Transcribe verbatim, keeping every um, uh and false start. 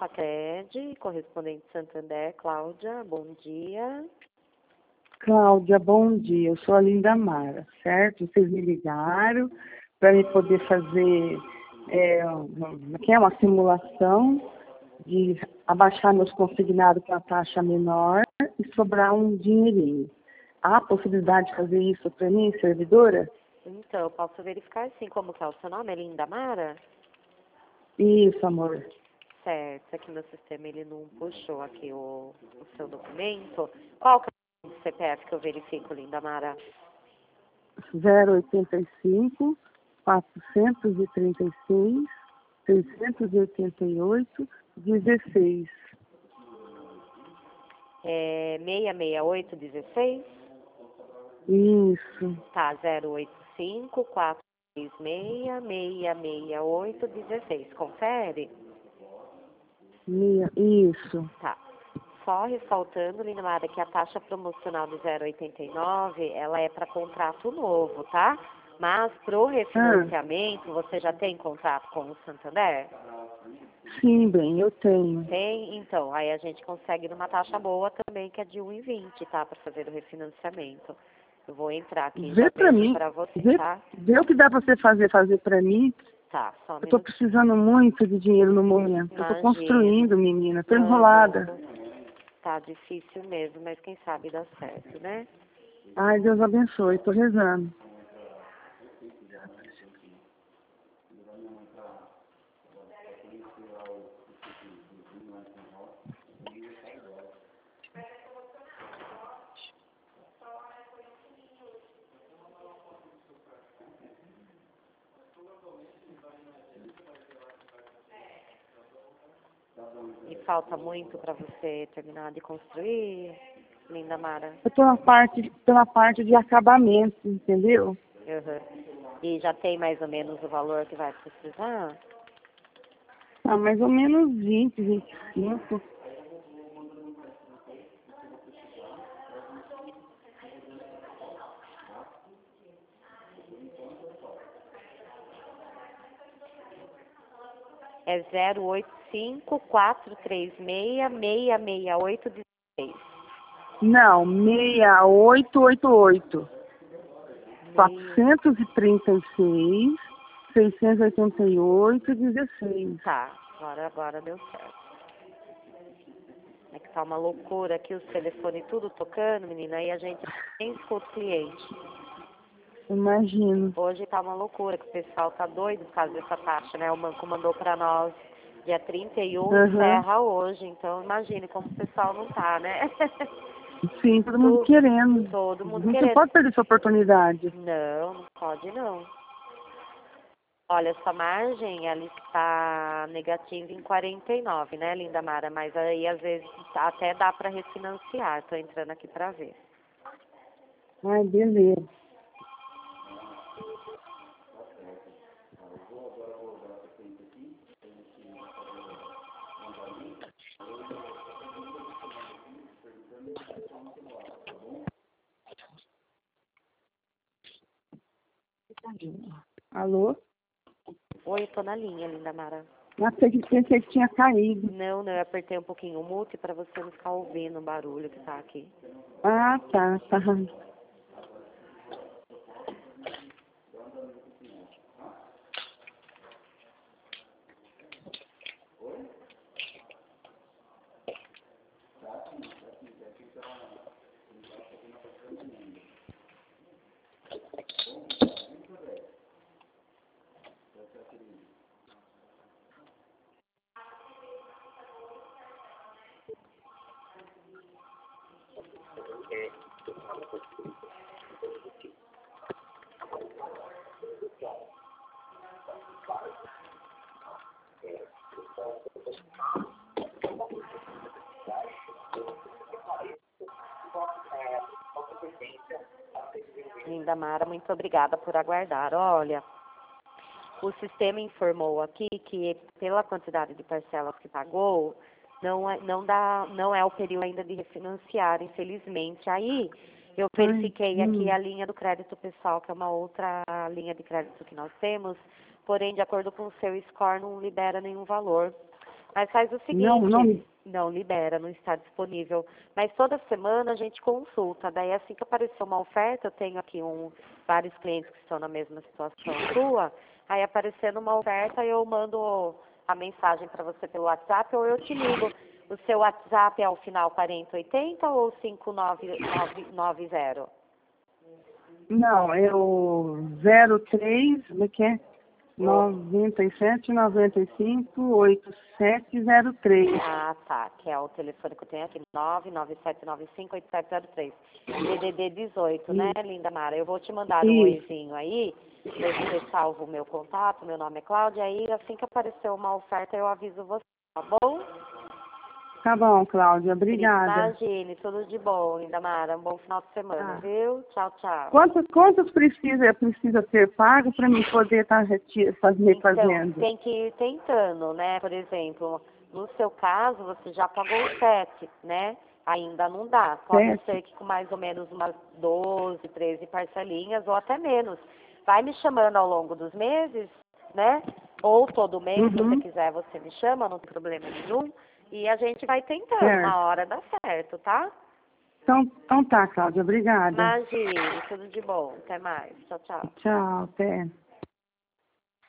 Facred, correspondente Santander, Cláudia, bom dia. Cláudia, bom dia. Eu sou a Linda Mara, certo? Vocês me ligaram para eu poder fazer é, uma, que é uma simulação de abaixar meus consignados com a taxa menor e sobrar um dinheirinho. Há possibilidade de fazer isso para mim, servidora? Então, eu posso verificar sim, como que é o seu nome? É Linda Mara? Isso, amor. Certo, aqui no sistema ele não puxou aqui o, o seu documento. Qual que é o C P F que eu verifico, Linda Mara? zero oitenta e cinco, quatrocentos e trinta e seis, seiscentos e oitenta e oito, dezesseis. É seis seis oito dezesseis? Isso. Tá, zero oito cinco, quatro três seis, seis seis oito dezesseis. Confere? Minha, isso. Tá. Só ressaltando, Linda Mara, que a taxa promocional do zero oitenta e nove, ela é para contrato novo, tá? Mas pro refinanciamento, ah. você já tem contrato com o Santander? Sim, bem, eu tenho. Tem? Então, aí a gente consegue numa taxa boa também, que é de um real e vinte, tá? Para fazer o refinanciamento. Eu vou entrar aqui e vê já pra vejo mim. para você, Vê, tá? vê o que dá pra você fazer, fazer pra mim. Tá, só um Eu tô minutinho. precisando muito de dinheiro no momento. Imagina. Eu tô construindo, menina. Tô Uhum. enrolada. Tá difícil mesmo, mas quem sabe dá certo, né? Ai, Deus abençoe. Tô rezando. E falta muito para você terminar de construir, Linda Mara? Eu tô na parte, tô na parte de acabamento, entendeu? Uhum. E já tem mais ou menos o valor que vai precisar? Ah, mais ou menos vinte, vinte e cinco. É zero oito cinco, quatro três seis, seis seis oito dezesseis. Não, seis oito oito oito. quatrocentos e trinta e seis, seiscentos e oitenta e oito, dezesseis. Tá, agora, agora deu certo. É que tá uma loucura aqui, os telefones tudo tocando, menina, e a gente nem escuta o cliente. Imagino. Hoje tá uma loucura, que o pessoal tá doido por causa dessa taxa, né? O banco mandou pra nós dia trinta e um, Uhum. encerra hoje, então imagine como o pessoal não tá, né? Sim, todo mundo Tu, querendo. Todo mundo Não querendo. pode perder essa oportunidade. Não, não pode não. Olha, essa margem, ela está negativa em quarenta e nove, né, Linda Mara? Mas aí, às vezes, até dá para refinanciar. Estou entrando aqui para ver. Ai, beleza. Alô? Oi, tô na linha, Linda Mara. Pensei que, pensei que tinha caído. Não, não, eu apertei um pouquinho o mute para você não ficar ouvindo o barulho que tá aqui. Ah, tá, tá. Linda Mara, muito obrigada por aguardar. Olha, o sistema informou aqui que pela quantidade de parcelas que pagou, não é, não dá, não é o período ainda de refinanciar, infelizmente. Aí eu verifiquei Ai, aqui hum. a linha do crédito pessoal, que é uma outra linha de crédito que nós temos, porém, de acordo com o seu score, não libera nenhum valor. Mas faz o seguinte, Não, não. não libera, não está disponível. Mas toda semana a gente consulta. Daí assim que aparecer uma oferta, eu tenho aqui um, vários clientes que estão na mesma situação sua. Aí aparecendo uma oferta, eu mando a mensagem para você pelo WhatsApp ou eu te ligo. O seu WhatsApp é o final quarenta oitenta ou cinco nove nove nove zero? Não, é o zero três, como é que é? noventa e sete, noventa e cinco, oitenta e sete zero três. Ah, tá. Que é o telefone que eu tenho aqui, nove nove sete nove cinco oito sete zero três. D D D dezoito, né, linda Mara? Eu vou te mandar um Isso. oizinho aí, você salva o meu contato, meu nome é Cláudia, aí assim que aparecer uma oferta eu aviso você, tá bom? Tá bom, Cláudia, obrigada. Imagine, tudo de bom, linda Mara. Um bom final de semana, Ah. viu? Tchau, tchau. Quantos, quantos precisa, precisa ser pago para mim poder estar refazendo? Então, tem que ir tentando, né? Por exemplo, no seu caso, você já pagou sete, né? Ainda não dá. Pode Sete? ser que com mais ou menos umas doze, treze parcelinhas ou até menos. Vai me chamando ao longo dos meses, né? Ou todo mês, se você Uhum. quiser, você me chama, não tem problema nenhum. E a gente vai tentando, Certo. uma hora dá certo, tá? Então, então tá, Cláudia, obrigada. Imagine, tudo de bom. Até mais. Tchau, tchau. Tchau, até.